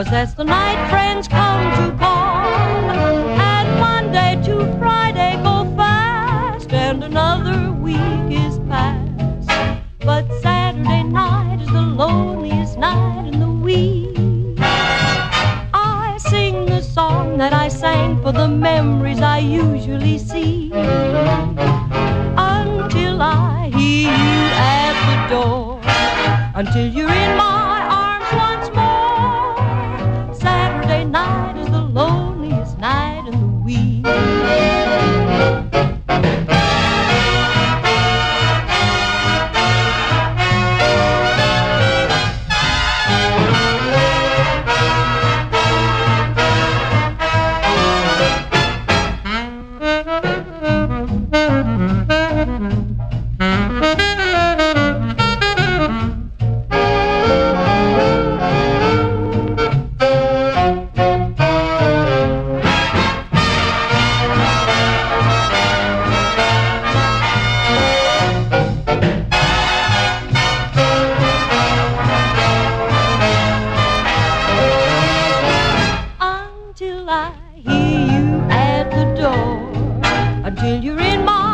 'cause that's the night friends come to call. And Monday to Friday go fast, and another week is past. But Saturday night is the loneliest night in the week. I sing the song that I sang for the memories I usually see, until I hear you at the door, until you're in my arms once more. Saturday night is the loneliest night in the week. Until I hear you at the door, until you're in my